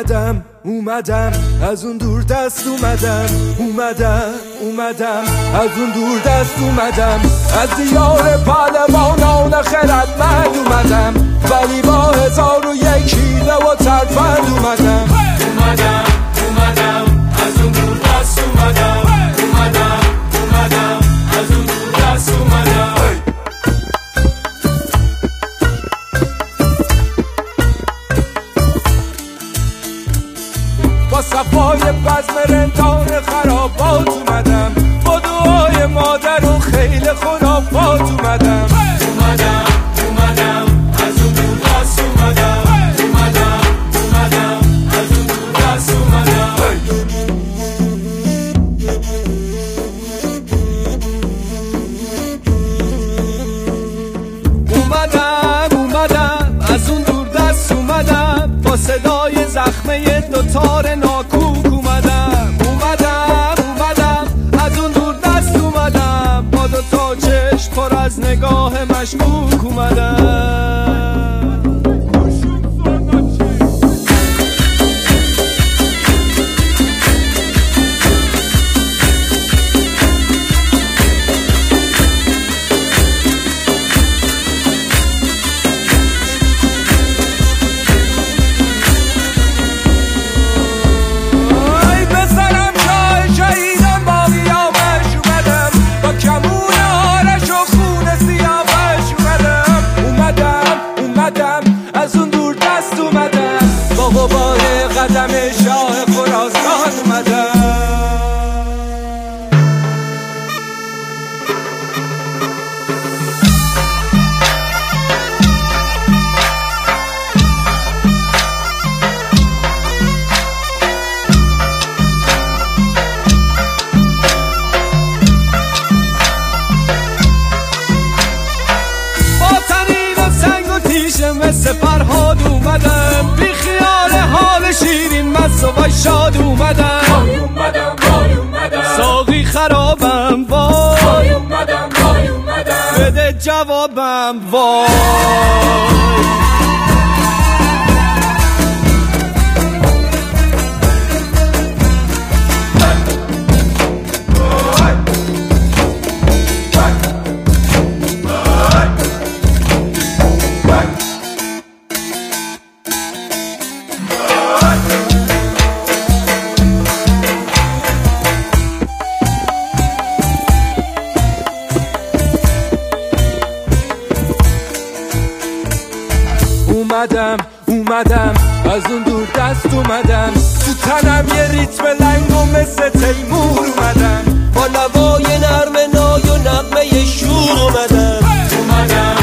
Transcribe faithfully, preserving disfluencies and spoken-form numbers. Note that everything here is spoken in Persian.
اومدم اومدم از اون دور دست اومدم اومدم اومدم از اون دور دست اومدم از دیار پهلوانان خردمند اومدم ولی با هزار و یک حیله و ترفند اومدم اومدم اومدم از اون دور دست اومدم اومدم اومدم از اون دور دست اومدم با صفای بزم رندان خرابات اومدم با دعای مادر و خیل خرافات اومدم اومدم اومدم از اون دور دست اومدم اومدم اومدم از اون دور دست اومدم اومدم اومدم از اون دور دست اومدم با صدای زخمه دوتار ناکوک اومدم اومدم اومدم از اون دور دست اومدم با دوتا چشم پر از نگاه مشکوک اومدم از اون دور دست اومدم با غبار قدم شاه خراسان اومدم مثل فرهاد اومدم بی خیال حال شیرین مست و وای شاد اومدم وای اومدم وای اومدم ساقی خرابم وای وای اومدم وای اومدم بده جوابم وای اومدم اومدم از اون دور دست اومدم تو تنم یه ریتم لنگ و مثل تیمور اومدم با لوای نرم نای و نغمه شور اومدم اومدم